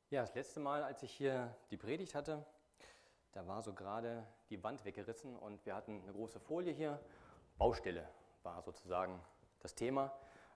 Ja, das letzte Mal, als ich hier die Predigt hatte, da war so gerade die Wand weggerissen und wir hatten eine große Folie hier. Baustelle war sozusagen das Thema.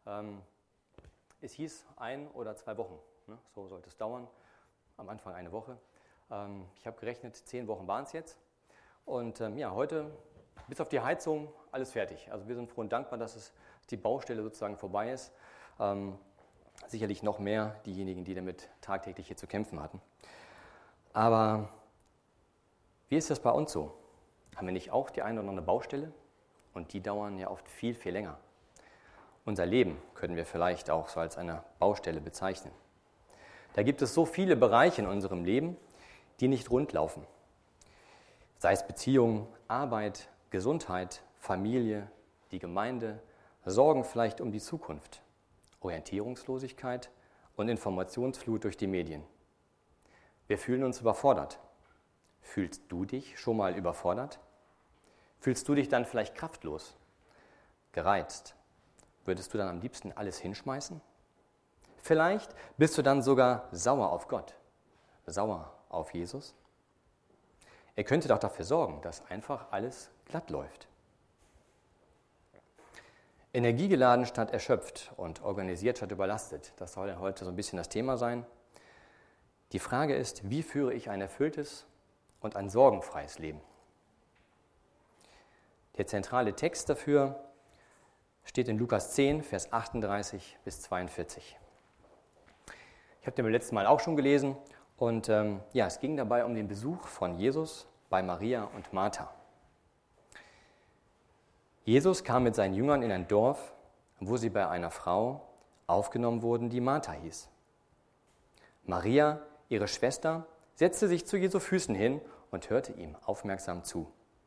Es hieß 1 oder 2 Wochen, ne? So sollte es dauern, am Anfang eine Woche. Ich habe gerechnet, 10 Wochen waren es jetzt. Und heute, bis auf die Heizung, alles fertig. Also wir sind froh und dankbar, dass die Baustelle sozusagen vorbei ist. Sicherlich noch mehr diejenigen, die damit tagtäglich hier zu kämpfen hatten. Aber wie ist das bei uns so? Haben wir nicht auch die eine oder andere Baustelle? Und die dauern ja oft viel, viel länger. Unser Leben können wir vielleicht auch so als eine Baustelle bezeichnen. Da gibt es so viele Bereiche in unserem Leben, die nicht rund laufen. Sei es Beziehungen, Arbeit, Gesundheit, Familie, die Gemeinde, Sorgen vielleicht um die Zukunft, Orientierungslosigkeit und Informationsflut durch die Medien. Wir fühlen uns überfordert. Fühlst du dich schon mal überfordert? Fühlst du dich dann vielleicht kraftlos, gereizt? Würdest du dann am liebsten alles hinschmeißen? Vielleicht bist du dann sogar sauer auf Gott, sauer auf Jesus. Er könnte doch dafür sorgen, dass einfach alles glatt läuft. Energiegeladen statt erschöpft und organisiert statt überlastet. Das soll heute so ein bisschen das Thema sein. Die Frage ist, wie führe ich ein erfülltes und ein sorgenfreies Leben? Der zentrale Text dafür steht in Lukas 10, Vers 38 bis 42. Ich habe den beim letzten Mal auch schon gelesen und es ging dabei um den Besuch von Jesus bei Maria und Martha. Jesus kam mit seinen Jüngern in ein Dorf, wo sie bei einer Frau aufgenommen wurden, die Martha hieß. Maria, ihre Schwester, setzte sich zu Jesu Füßen hin und hörte ihm aufmerksam zu.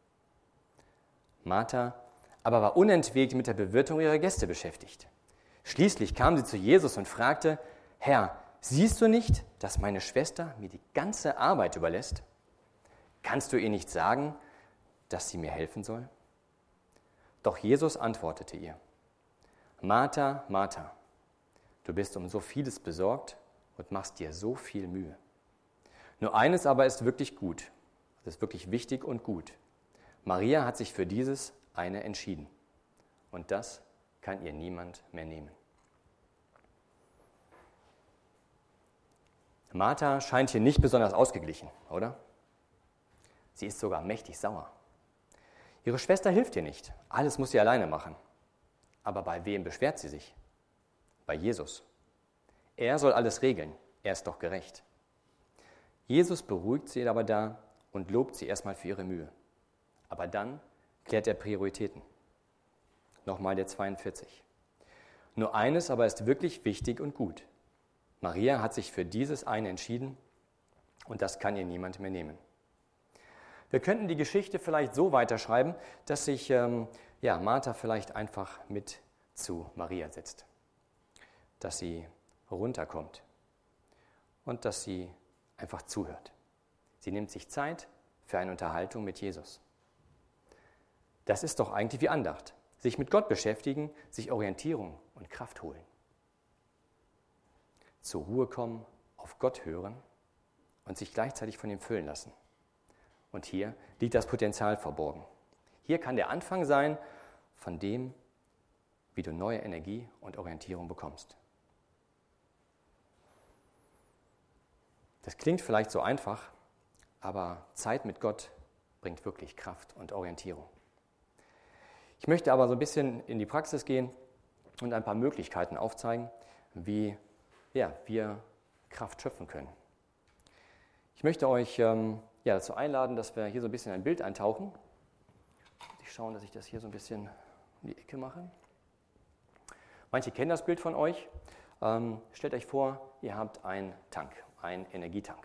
Martha aber war unentwegt mit der Bewirtung ihrer Gäste beschäftigt. Schließlich kam sie zu Jesus und fragte: Herr, siehst du nicht, dass meine Schwester mir die ganze Arbeit überlässt? Kannst du ihr nicht sagen, dass sie mir helfen soll? Doch Jesus antwortete ihr: Martha, Martha, du bist um so vieles besorgt und machst dir so viel Mühe. Nur eines aber ist wirklich gut, das ist wirklich wichtig und gut. Maria hat sich für dieses eine entschieden und das kann ihr niemand mehr nehmen. Martha scheint hier nicht besonders ausgeglichen, oder? Sie ist sogar mächtig sauer. Ihre Schwester hilft ihr nicht. Alles muss sie alleine machen. Aber bei wem beschwert sie sich? Bei Jesus. Er soll alles regeln. Er ist doch gerecht. Jesus beruhigt sie aber da und lobt sie erstmal für ihre Mühe. Aber dann klärt er Prioritäten. Nochmal der 42. Nur eines aber ist wirklich wichtig und gut. Maria hat sich für dieses eine entschieden und das kann ihr niemand mehr nehmen. Wir könnten die Geschichte vielleicht so weiterschreiben, dass sich Martha vielleicht einfach mit zu Maria setzt. Dass sie runterkommt und dass sie einfach zuhört. Sie nimmt sich Zeit für eine Unterhaltung mit Jesus. Das ist doch eigentlich wie Andacht. Sich mit Gott beschäftigen, sich Orientierung und Kraft holen. Zur Ruhe kommen, auf Gott hören und sich gleichzeitig von ihm füllen lassen. Und hier liegt das Potenzial verborgen. Hier kann der Anfang sein von dem, wie du neue Energie und Orientierung bekommst. Das klingt vielleicht so einfach, aber Zeit mit Gott bringt wirklich Kraft und Orientierung. Ich möchte aber so ein bisschen in die Praxis gehen und ein paar Möglichkeiten aufzeigen, wie wir Kraft schöpfen können. Ich möchte euch dazu einladen, dass wir hier so ein bisschen in ein Bild eintauchen. Ich schaue, dass ich das hier so ein bisschen in die Ecke mache. Manche kennen das Bild von euch. Stellt euch vor, ihr habt einen Tank, einen Energietank.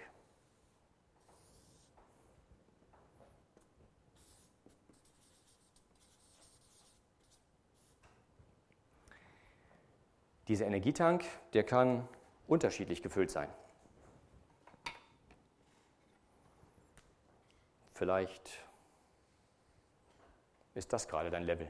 Dieser Energietank, der kann unterschiedlich gefüllt sein. Vielleicht ist das gerade dein Level.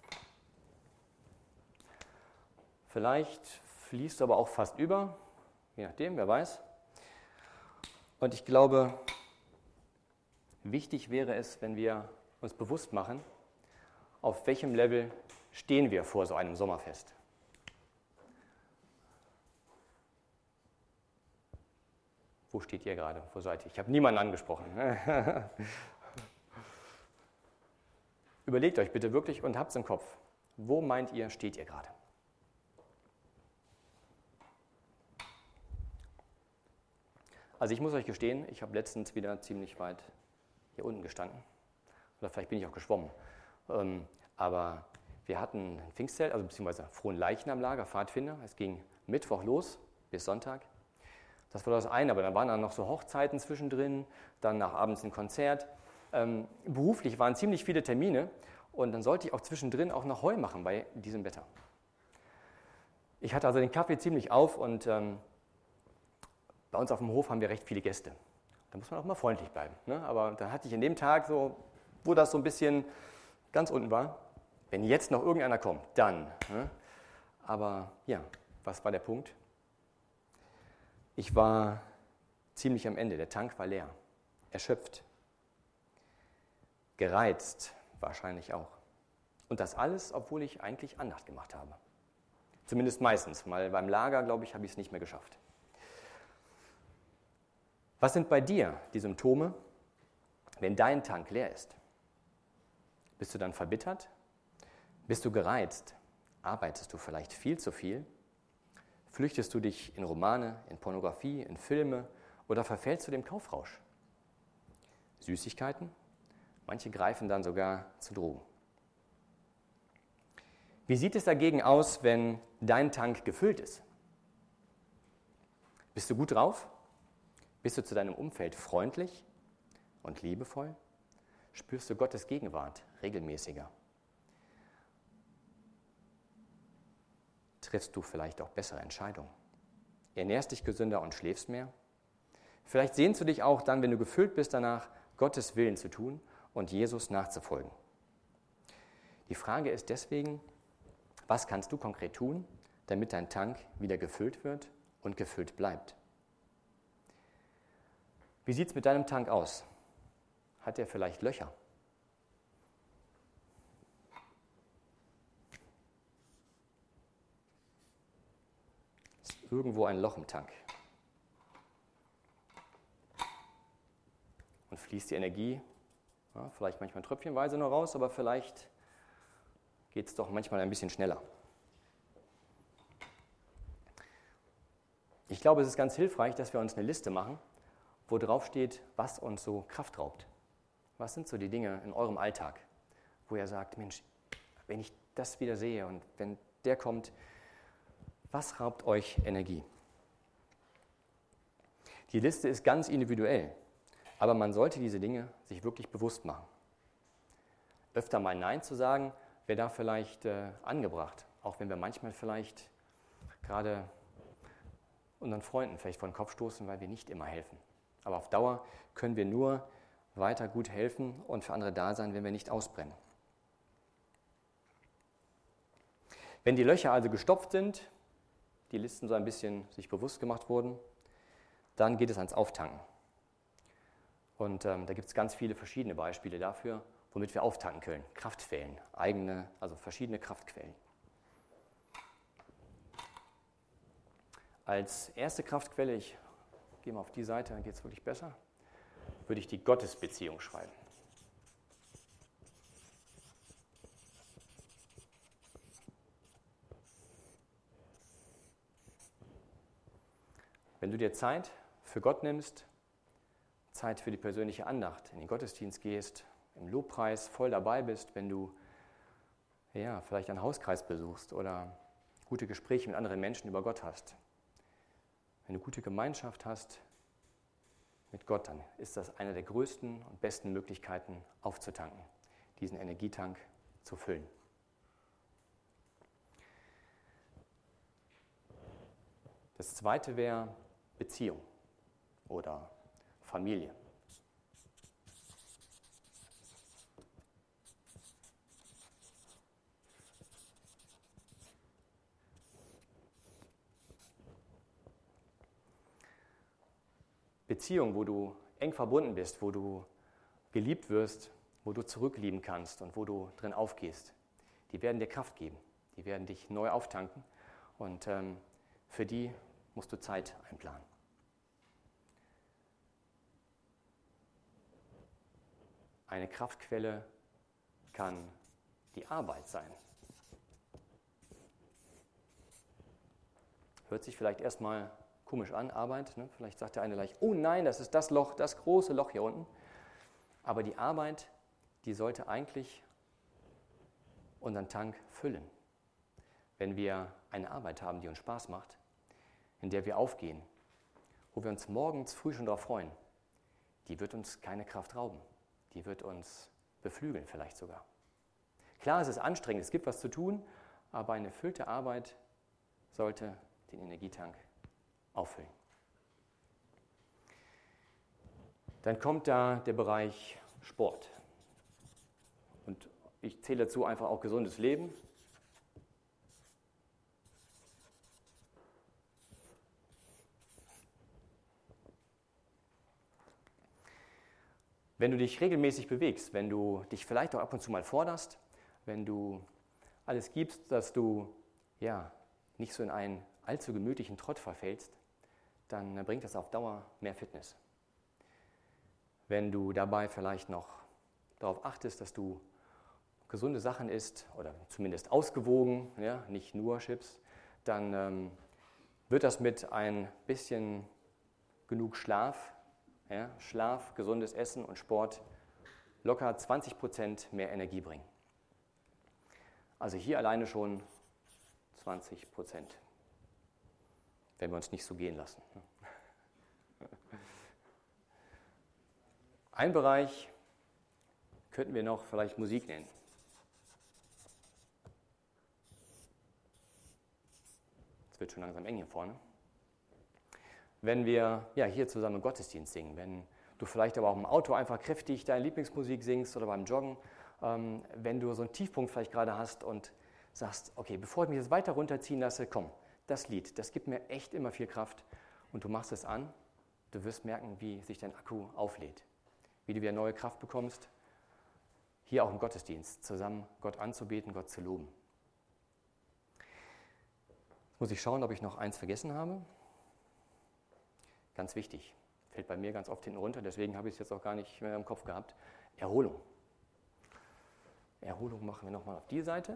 Vielleicht fließt du aber auch fast über je nachdem, wer weiß. Und ich glaube, wichtig wäre es, wenn wir uns bewusst machen, auf welchem Level stehen wir vor so einem Sommerfest. Wo steht ihr gerade? Wo seid ihr? Ich habe niemanden angesprochen. Überlegt euch bitte wirklich und habt es im Kopf. Wo meint ihr, steht ihr gerade? Also ich muss euch gestehen, ich habe letztens wieder ziemlich weit hier unten gestanden. Oder vielleicht bin ich auch geschwommen. Aber wir hatten ein Pfingstzelt, also beziehungsweise Fronleichnamlager, Pfadfinder. Es ging Mittwoch los bis Sonntag. Das war das eine, aber dann waren dann noch so Hochzeiten zwischendrin, dann nach abends ein Konzert. Beruflich waren ziemlich viele Termine und dann sollte ich auch zwischendrin auch noch Heu machen bei diesem Wetter. Ich hatte also den Kaffee ziemlich auf und bei uns auf dem Hof haben wir recht viele Gäste. Da muss man auch mal freundlich bleiben. Ne? Aber dann hatte ich in dem Tag so, wo das so ein bisschen ganz unten war, wenn jetzt noch irgendeiner kommt, dann. Ne? Aber ja, was war der Punkt? Ich war ziemlich am Ende, der Tank war leer, erschöpft, gereizt wahrscheinlich auch. Und das alles, obwohl ich eigentlich Andacht gemacht habe. Zumindest meistens, weil beim Lager, glaube ich, habe ich es nicht mehr geschafft. Was sind bei dir die Symptome, wenn dein Tank leer ist? Bist du dann verbittert? Bist du gereizt? Arbeitest du vielleicht viel zu viel? Flüchtest du dich in Romane, in Pornografie, in Filme oder verfällst du dem Kaufrausch? Süßigkeiten? Manche greifen dann sogar zu Drogen. Wie sieht es dagegen aus, wenn dein Tank gefüllt ist? Bist du gut drauf? Bist du zu deinem Umfeld freundlich und liebevoll? Spürst du Gottes Gegenwart regelmäßiger? Triffst du vielleicht auch bessere Entscheidungen? Ernährst dich gesünder und schläfst mehr? Vielleicht sehnst du dich auch dann, wenn du gefüllt bist, danach, Gottes Willen zu tun und Jesus nachzufolgen. Die Frage ist deswegen, was kannst du konkret tun, damit dein Tank wieder gefüllt wird und gefüllt bleibt? Wie sieht es mit deinem Tank aus? Hat er vielleicht Löcher? Ist irgendwo ein Loch im Tank? Und fließt die Energie, ja, vielleicht manchmal tröpfchenweise noch raus, aber vielleicht geht es doch manchmal ein bisschen schneller. Ich glaube, es ist ganz hilfreich, dass wir uns eine Liste machen, wo drauf steht, was uns so Kraft raubt. Was sind so die Dinge in eurem Alltag, wo ihr sagt, Mensch, wenn ich das wieder sehe und wenn der kommt, was raubt euch Energie? Die Liste ist ganz individuell, aber man sollte diese Dinge sich wirklich bewusst machen. Öfter mal Nein zu sagen, wäre da vielleicht angebracht, auch wenn wir manchmal vielleicht gerade unseren Freunden vielleicht vor den Kopf stoßen, weil wir nicht immer helfen. Aber auf Dauer können wir nur weiter gut helfen und für andere da sein, wenn wir nicht ausbrennen. Wenn die Löcher also gestopft sind, die Listen so ein bisschen sich bewusst gemacht wurden, dann geht es ans Auftanken. Und da gibt es ganz viele verschiedene Beispiele dafür, womit wir auftanken können. Kraftquellen, also verschiedene Kraftquellen. Als erste Kraftquelle, ich gehe mal auf die Seite, dann geht es wirklich besser, würde ich die Gottesbeziehung schreiben. Wenn du dir Zeit für Gott nimmst, Zeit für die persönliche Andacht, in den Gottesdienst gehst, im Lobpreis voll dabei bist, wenn du vielleicht einen Hauskreis besuchst oder gute Gespräche mit anderen Menschen über Gott hast, wenn du gute Gemeinschaft hast mit Gott, dann ist das eine der größten und besten Möglichkeiten aufzutanken, diesen Energietank zu füllen. Das zweite wäre Beziehung oder Familie. Beziehungen, wo du eng verbunden bist, wo du geliebt wirst, wo du zurücklieben kannst und wo du drin aufgehst, die werden dir Kraft geben, die werden dich neu auftanken und für die musst du Zeit einplanen. Eine Kraftquelle kann die Arbeit sein. Hört sich vielleicht erstmal komisch an, Arbeit. Ne? Vielleicht sagt der eine gleich, oh nein, das ist das Loch, das große Loch hier unten. Aber die Arbeit, die sollte eigentlich unseren Tank füllen. Wenn wir eine Arbeit haben, die uns Spaß macht, in der wir aufgehen, wo wir uns morgens früh schon darauf freuen, die wird uns keine Kraft rauben. Die wird uns beflügeln vielleicht sogar. Klar, es ist anstrengend, es gibt was zu tun, aber eine erfüllte Arbeit sollte den Energietank auffüllen. Dann kommt da der Bereich Sport. Und ich zähle dazu einfach auch gesundes Leben. Wenn du dich regelmäßig bewegst, wenn du dich vielleicht auch ab und zu mal forderst, wenn du alles gibst, dass du nicht so in einen allzu gemütlichen Trott verfällst, dann bringt das auf Dauer mehr Fitness. Wenn du dabei vielleicht noch darauf achtest, dass du gesunde Sachen isst oder zumindest ausgewogen, nicht nur Chips, dann wird das mit ein bisschen genug Schlaf, Schlaf, gesundes Essen und Sport locker 20% mehr Energie bringen. Also hier alleine schon 20%, wenn wir uns nicht so gehen lassen. Ein Bereich könnten wir noch vielleicht Musik nennen. Es wird schon langsam eng hier vorne. Wenn wir hier zusammen im Gottesdienst singen, wenn du vielleicht aber auch im Auto einfach kräftig deine Lieblingsmusik singst oder beim Joggen, wenn du so einen Tiefpunkt vielleicht gerade hast und sagst, okay, bevor ich mich jetzt weiter runterziehen lasse, komm, das Lied, das gibt mir echt immer viel Kraft und du machst es an, du wirst merken, wie sich dein Akku auflädt, wie du wieder neue Kraft bekommst, hier auch im Gottesdienst, zusammen Gott anzubeten, Gott zu loben. Jetzt muss ich schauen, ob ich noch eins vergessen habe. Ganz wichtig, fällt bei mir ganz oft hinten runter, deswegen habe ich es jetzt auch gar nicht mehr im Kopf gehabt. Erholung. Erholung machen wir nochmal auf die Seite.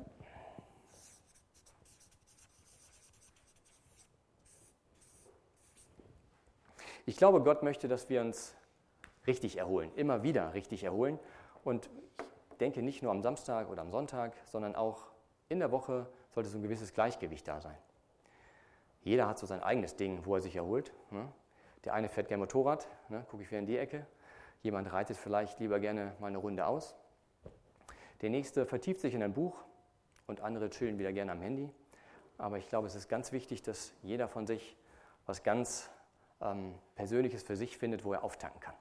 Ich glaube, Gott möchte, dass wir uns richtig erholen, immer wieder richtig erholen. Und ich denke nicht nur am Samstag oder am Sonntag, sondern auch in der Woche sollte so ein gewisses Gleichgewicht da sein. Jeder hat so sein eigenes Ding, wo er sich erholt. Der eine fährt gerne Motorrad, gucke ich wieder in die Ecke. Jemand reitet vielleicht lieber gerne mal eine Runde aus. Der nächste vertieft sich in ein Buch und andere chillen wieder gerne am Handy. Aber ich glaube, es ist ganz wichtig, dass jeder von sich was ganz Persönliches für sich findet, wo er auftanken kann.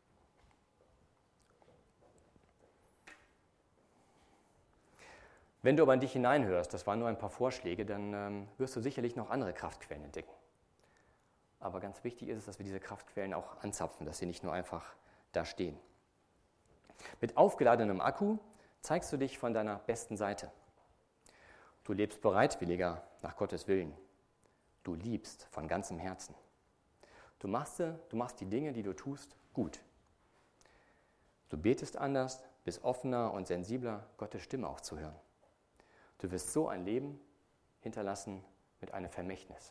Wenn du aber in dich hineinhörst, das waren nur ein paar Vorschläge, dann wirst du sicherlich noch andere Kraftquellen entdecken. Aber ganz wichtig ist es, dass wir diese Kraftquellen auch anzapfen, dass sie nicht nur einfach da stehen. Mit aufgeladenem Akku zeigst du dich von deiner besten Seite. Du lebst bereitwilliger nach Gottes Willen. Du liebst von ganzem Herzen. Du machst die Dinge, die du tust, gut. Du betest anders, bist offener und sensibler, Gottes Stimme auch zu hören. Du wirst so ein Leben hinterlassen mit einem Vermächtnis.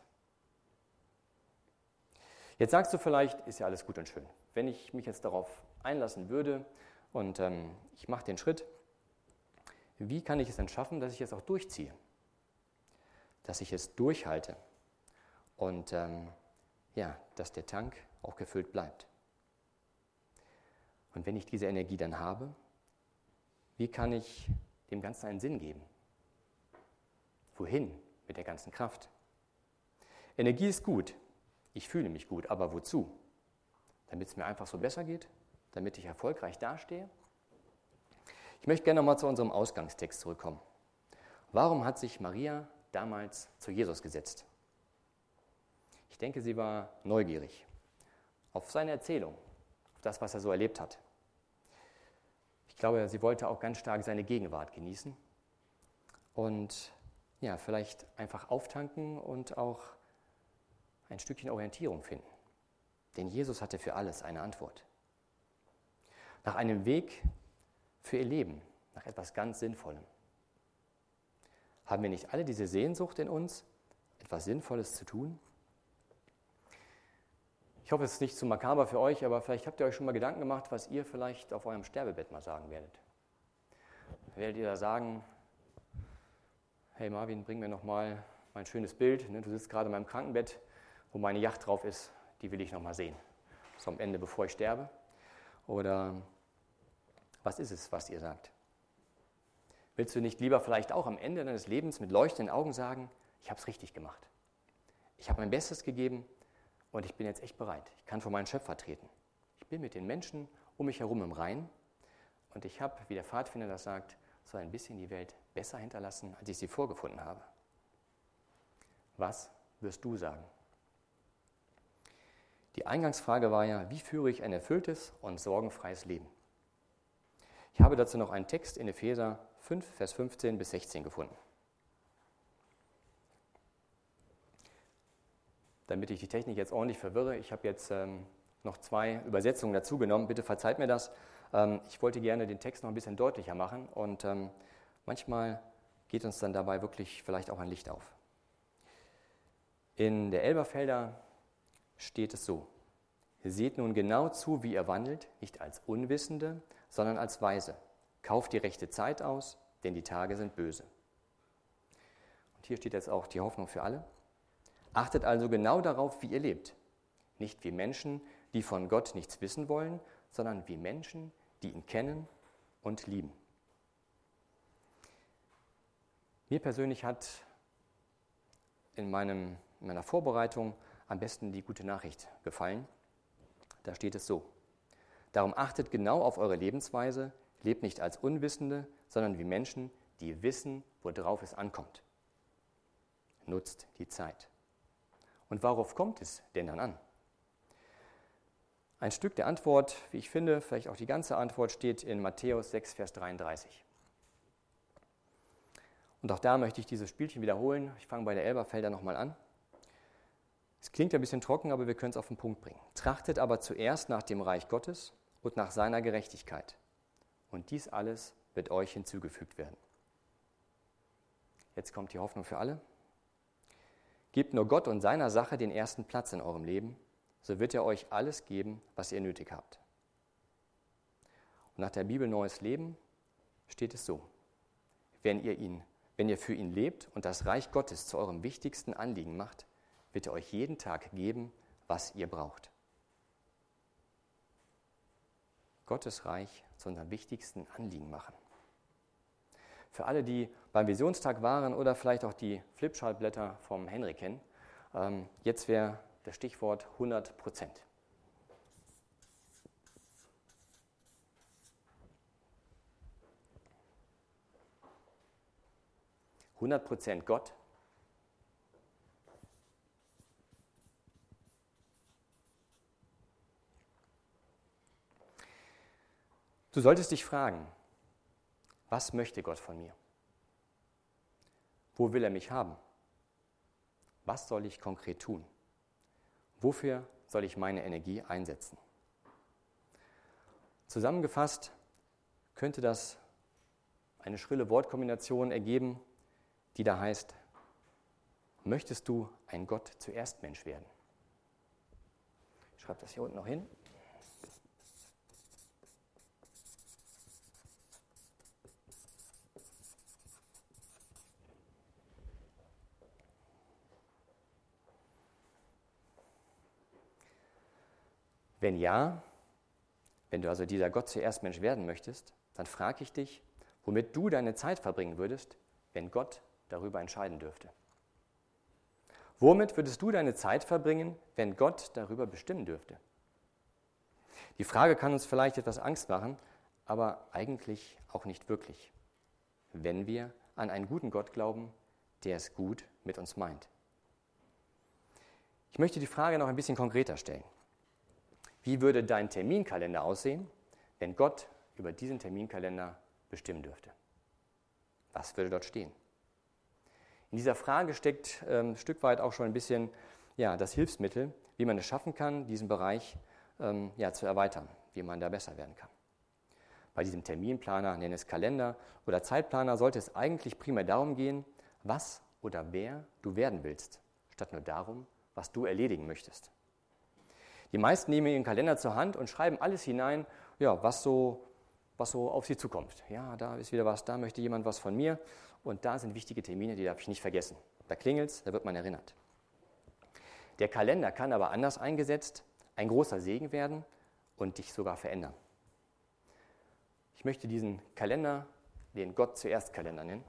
Jetzt sagst du vielleicht, ist ja alles gut und schön. Wenn ich mich jetzt darauf einlassen würde und ich mache den Schritt, wie kann ich es denn schaffen, dass ich es auch durchziehe? Dass ich es durchhalte und dass der Tank auch gefüllt bleibt. Und wenn ich diese Energie dann habe, wie kann ich dem Ganzen einen Sinn geben? Wohin mit der ganzen Kraft? Energie ist gut, ich fühle mich gut, aber wozu? Damit es mir einfach so besser geht? Damit ich erfolgreich dastehe? Ich möchte gerne nochmal zu unserem Ausgangstext zurückkommen. Warum hat sich Maria damals zu Jesus gesetzt? Ich denke, sie war neugierig auf seine Erzählung, auf das, was er so erlebt hat. Ich glaube, sie wollte auch ganz stark seine Gegenwart genießen und ja, vielleicht einfach auftanken und auch ein Stückchen Orientierung finden. Denn Jesus hatte für alles eine Antwort. Nach einem Weg für ihr Leben, nach etwas ganz Sinnvollem. Haben wir nicht alle diese Sehnsucht in uns, etwas Sinnvolles zu tun? Ich hoffe, es ist nicht zu makaber für euch, aber vielleicht habt ihr euch schon mal Gedanken gemacht, was ihr vielleicht auf eurem Sterbebett mal sagen werdet. Werdet ihr da sagen, hey Marvin, bring mir noch mal mein schönes Bild. Du sitzt gerade in meinem Krankenbett, wo meine Yacht drauf ist, die will ich noch mal sehen. So am Ende, bevor ich sterbe. Oder was ist es, was ihr sagt? Willst du nicht lieber vielleicht auch am Ende deines Lebens mit leuchtenden Augen sagen, ich habe es richtig gemacht. Ich habe mein Bestes gegeben und ich bin jetzt echt bereit. Ich kann vor meinen Schöpfer treten. Ich bin mit den Menschen um mich herum im Reinen und ich habe, wie der Pfadfinder das sagt, so ein bisschen die Welt besser hinterlassen, als ich sie vorgefunden habe. Was wirst du sagen? Die Eingangsfrage war ja, wie führe ich ein erfülltes und sorgenfreies Leben? Ich habe dazu noch einen Text in Epheser 5, Vers 15 bis 16 gefunden. Damit ich die Technik jetzt ordentlich verwirre, ich habe jetzt noch 2 Übersetzungen dazu genommen. Bitte verzeiht mir das. Ich wollte gerne den Text noch ein bisschen deutlicher machen und manchmal geht uns dann dabei wirklich vielleicht auch ein Licht auf. In der Elberfelder steht es so: Seht nun genau zu, wie ihr wandelt, nicht als Unwissende, sondern als Weise. Kauft die rechte Zeit aus, denn die Tage sind böse. Und hier steht jetzt auch die Hoffnung für alle. Achtet also genau darauf, wie ihr lebt. Nicht wie Menschen, die von Gott nichts wissen wollen, sondern wie Menschen, die ihn kennen und lieben. Mir persönlich hat in meiner Vorbereitung am besten die gute Nachricht gefallen. Da steht es so: Darum achtet genau auf eure Lebensweise, lebt nicht als Unwissende, sondern wie Menschen, die wissen, worauf es ankommt. Nutzt die Zeit. Und worauf kommt es denn dann an? Ein Stück der Antwort, wie ich finde, vielleicht auch die ganze Antwort, steht in Matthäus 6, Vers 33. Und auch da möchte ich dieses Spielchen wiederholen. Ich fange bei der Elberfelder nochmal an. Es klingt ein bisschen trocken, aber wir können es auf den Punkt bringen. Trachtet aber zuerst nach dem Reich Gottes und nach seiner Gerechtigkeit. Und dies alles wird euch hinzugefügt werden. Jetzt kommt die Hoffnung für alle. Gebt nur Gott und seiner Sache den ersten Platz in eurem Leben, so wird er euch alles geben, was ihr nötig habt. Und nach der Bibel Neues Leben steht es so: Wenn ihr für ihn lebt und das Reich Gottes zu eurem wichtigsten Anliegen macht, wird er euch jeden Tag geben, was ihr braucht. Gottes Reich zu unserem wichtigsten Anliegen machen. Für alle, die beim Visionstag waren oder vielleicht auch die Flipchartblätter vom Henry kennen, jetzt wäre das Stichwort 100%. 100% Gott, du solltest dich fragen, was möchte Gott von mir? Wo will er mich haben? Was soll ich konkret tun? Wofür soll ich meine Energie einsetzen? Zusammengefasst könnte das eine schrille Wortkombination ergeben, die da heißt: Möchtest du ein Gott zuerst Mensch werden? Ich schreibe das hier unten noch hin. Wenn ja, wenn du also dieser Gott zuerst Mensch werden möchtest, dann frage ich dich, womit du deine Zeit verbringen würdest, wenn Gott darüber entscheiden dürfte. Womit würdest du deine Zeit verbringen, wenn Gott darüber bestimmen dürfte? Die Frage kann uns vielleicht etwas Angst machen, aber eigentlich auch nicht wirklich, wenn wir an einen guten Gott glauben, der es gut mit uns meint. Ich möchte die Frage noch ein bisschen konkreter stellen. Wie würde dein Terminkalender aussehen, wenn Gott über diesen Terminkalender bestimmen dürfte? Was würde dort stehen? In dieser Frage steckt ein Stück weit auch schon ein bisschen das Hilfsmittel, wie man es schaffen kann, diesen Bereich zu erweitern, wie man da besser werden kann. Bei diesem Terminplaner, nenne es Kalender oder Zeitplaner, sollte es eigentlich primär darum gehen, was oder wer du werden willst, statt nur darum, was du erledigen möchtest. Die meisten nehmen ihren Kalender zur Hand und schreiben alles hinein, was so auf sie zukommt. Ja, da ist wieder was, da möchte jemand was von mir und da sind wichtige Termine, die darf ich nicht vergessen. Da klingelt's, da wird man erinnert. Der Kalender kann aber anders eingesetzt ein großer Segen werden und dich sogar verändern. Ich möchte diesen Kalender, den Gott zuerst Kalender nennen.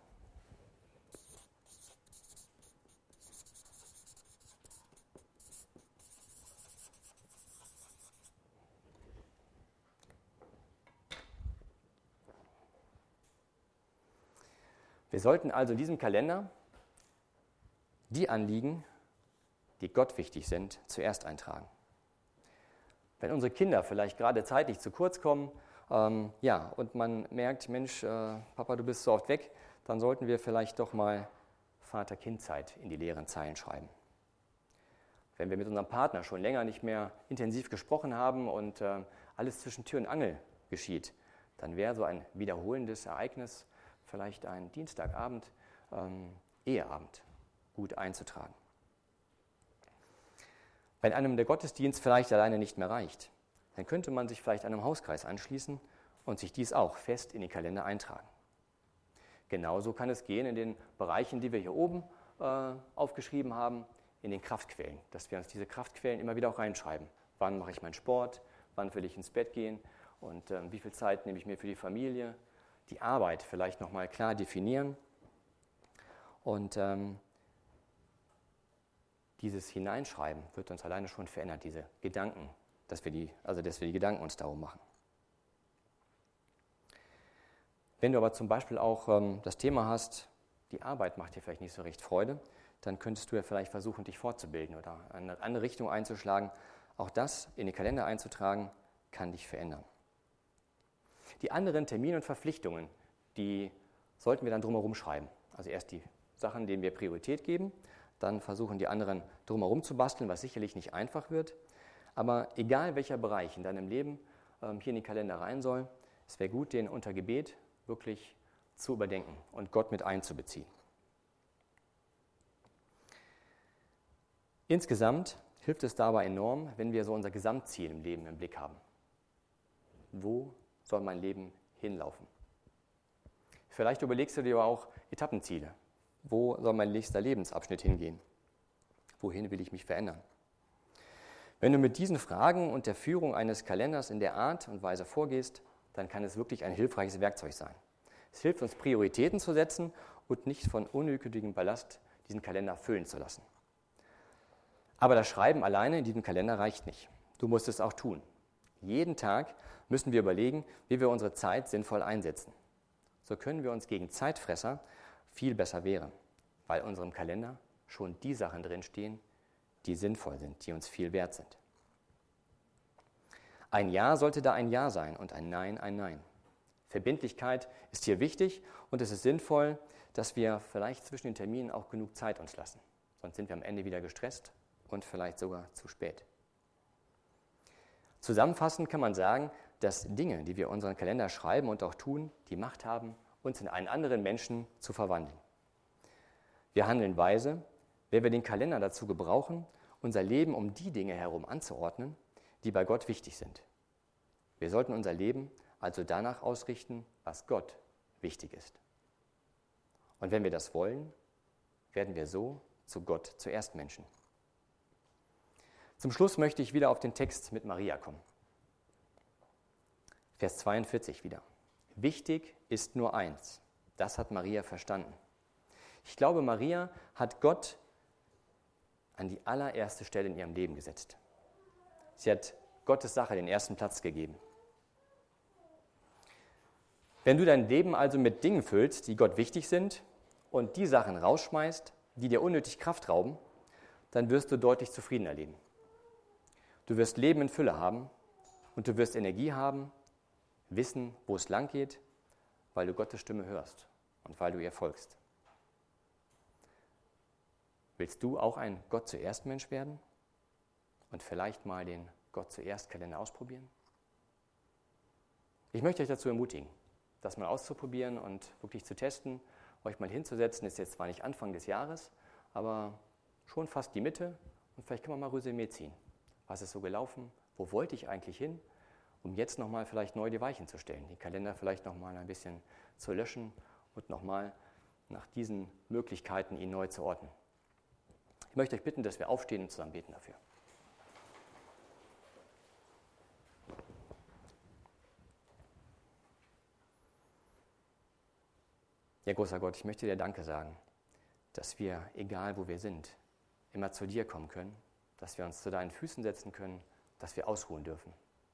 Wir sollten also in diesem Kalender die Anliegen, die Gott wichtig sind, zuerst eintragen. Wenn unsere Kinder vielleicht gerade zeitlich zu kurz kommen, und man merkt, Mensch, Papa, du bist so oft weg, dann sollten wir vielleicht doch mal Vater-Kind-Zeit in die leeren Zeilen schreiben. Wenn wir mit unserem Partner schon länger nicht mehr intensiv gesprochen haben und alles zwischen Tür und Angel geschieht, dann wäre so ein wiederholendes Ereignis, vielleicht ein Dienstagabend, Eheabend, gut einzutragen. Wenn einem der Gottesdienst vielleicht alleine nicht mehr reicht, dann könnte man sich vielleicht einem Hauskreis anschließen und sich dies auch fest in den Kalender eintragen. Genauso kann es gehen in den Bereichen, die wir hier oben aufgeschrieben haben, in den Kraftquellen, dass wir uns diese Kraftquellen immer wieder auch reinschreiben. Wann mache ich meinen Sport, wann will ich ins Bett gehen und wie viel Zeit nehme ich mir für die Familie, die Arbeit vielleicht nochmal klar definieren und dieses Hineinschreiben wird uns alleine schon verändert, diese Gedanken, dass wir die Gedanken uns darum machen. Wenn du aber zum Beispiel auch das Thema hast, die Arbeit macht dir vielleicht nicht so recht Freude, dann könntest du ja vielleicht versuchen, dich fortzubilden oder eine andere Richtung einzuschlagen. Auch das in den Kalender einzutragen, kann dich verändern. Die anderen Termine und Verpflichtungen, die sollten wir dann drumherum schreiben. Also erst die Sachen, denen wir Priorität geben, dann versuchen die anderen drumherum zu basteln, was sicherlich nicht einfach wird. Aber egal welcher Bereich in deinem Leben hier in den Kalender rein soll, es wäre gut, den unter Gebet wirklich zu überdenken und Gott mit einzubeziehen. Insgesamt hilft es dabei enorm, wenn wir so unser Gesamtziel im Leben im Blick haben. Wo soll mein Leben hinlaufen? Vielleicht überlegst du dir aber auch Etappenziele. Wo soll mein nächster Lebensabschnitt hingehen? Wohin will ich mich verändern? Wenn du mit diesen Fragen und der Führung eines Kalenders in der Art und Weise vorgehst, dann kann es wirklich ein hilfreiches Werkzeug sein. Es hilft uns, Prioritäten zu setzen und nicht von unnötigem Ballast diesen Kalender füllen zu lassen. Aber das Schreiben alleine in diesem Kalender reicht nicht. Du musst es auch tun. Jeden Tag müssen wir überlegen, wie wir unsere Zeit sinnvoll einsetzen. So können wir uns gegen Zeitfresser viel besser wehren, weil in unserem Kalender schon die Sachen drinstehen, die sinnvoll sind, die uns viel wert sind. Ein Ja sollte da ein Ja sein und ein Nein ein Nein. Verbindlichkeit ist hier wichtig und es ist sinnvoll, dass wir vielleicht zwischen den Terminen auch genug Zeit uns lassen. Sonst sind wir am Ende wieder gestresst und vielleicht sogar zu spät. Zusammenfassend kann man sagen, dass Dinge, die wir in unseren Kalender schreiben und auch tun, die Macht haben, uns in einen anderen Menschen zu verwandeln. Wir handeln weise, wenn wir den Kalender dazu gebrauchen, unser Leben um die Dinge herum anzuordnen, die bei Gott wichtig sind. Wir sollten unser Leben also danach ausrichten, was Gott wichtig ist. Und wenn wir das wollen, werden wir so zu Gott zuerst Menschen. Zum Schluss möchte ich wieder auf den Text mit Maria kommen. Vers 42 wieder. Wichtig ist nur eins. Das hat Maria verstanden. Ich glaube, Maria hat Gott an die allererste Stelle in ihrem Leben gesetzt. Sie hat Gottes Sache den ersten Platz gegeben. Wenn du dein Leben also mit Dingen füllst, die Gott wichtig sind und die Sachen rausschmeißt, die dir unnötig Kraft rauben, dann wirst du deutlich zufriedener leben. Du wirst Leben in Fülle haben Und du wirst Energie haben, wissen, wo es lang geht, weil du Gottes Stimme hörst und weil du ihr folgst. Willst du auch ein Gott zuerst Mensch werden und vielleicht mal den Gott zuerst Kalender ausprobieren? Ich möchte euch dazu ermutigen, das mal auszuprobieren und wirklich zu testen, euch mal hinzusetzen. Ist jetzt zwar nicht Anfang des Jahres, aber schon fast die Mitte und vielleicht kann man mal Resümee ziehen. Was ist so gelaufen? Wo wollte ich eigentlich hin? Um jetzt nochmal vielleicht neu die Weichen zu stellen, die Kalender vielleicht nochmal ein bisschen zu löschen und nochmal nach diesen Möglichkeiten ihn neu zu ordnen. Ich möchte euch bitten, dass wir aufstehen und zusammen beten dafür. Ja, großer Gott, ich möchte dir Danke sagen, dass wir, egal wo wir sind, immer zu dir kommen können, dass wir uns zu deinen Füßen setzen können, dass wir ausruhen dürfen.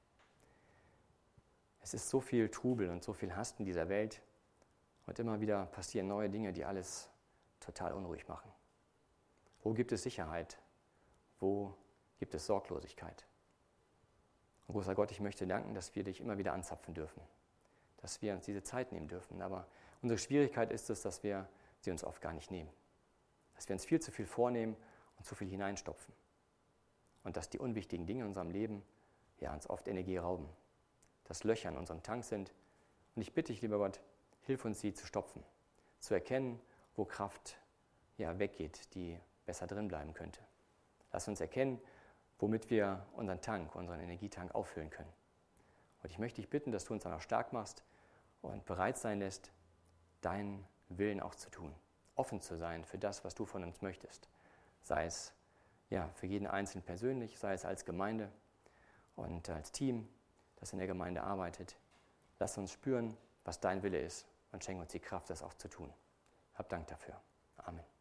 Es ist so viel Trubel und so viel Hass in dieser Welt und immer wieder passieren neue Dinge, die alles total unruhig machen. Wo gibt es Sicherheit? Wo gibt es Sorglosigkeit? Und großer Gott, ich möchte danken, dass wir dich immer wieder anzapfen dürfen, dass wir uns diese Zeit nehmen dürfen. Aber unsere Schwierigkeit ist es, dass wir sie uns oft gar nicht nehmen. Dass wir uns viel zu viel vornehmen und zu viel hineinstopfen. Und dass die unwichtigen Dinge in unserem Leben uns oft Energie rauben. Dass Löcher in unserem Tank sind. Und ich bitte dich, lieber Gott, hilf uns, sie zu stopfen. Zu erkennen, wo Kraft weggeht, die besser drin bleiben könnte. Lass uns erkennen, womit wir unseren Tank, unseren Energietank auffüllen können. Und ich möchte dich bitten, dass du uns dann auch stark machst und bereit sein lässt, deinen Willen auch zu tun. Offen zu sein für das, was du von uns möchtest. Sei es für jeden Einzelnen persönlich, sei es als Gemeinde und als Team, das in der Gemeinde arbeitet. Lass uns spüren, was dein Wille ist und schenke uns die Kraft, das auch zu tun. Hab Dank dafür. Amen.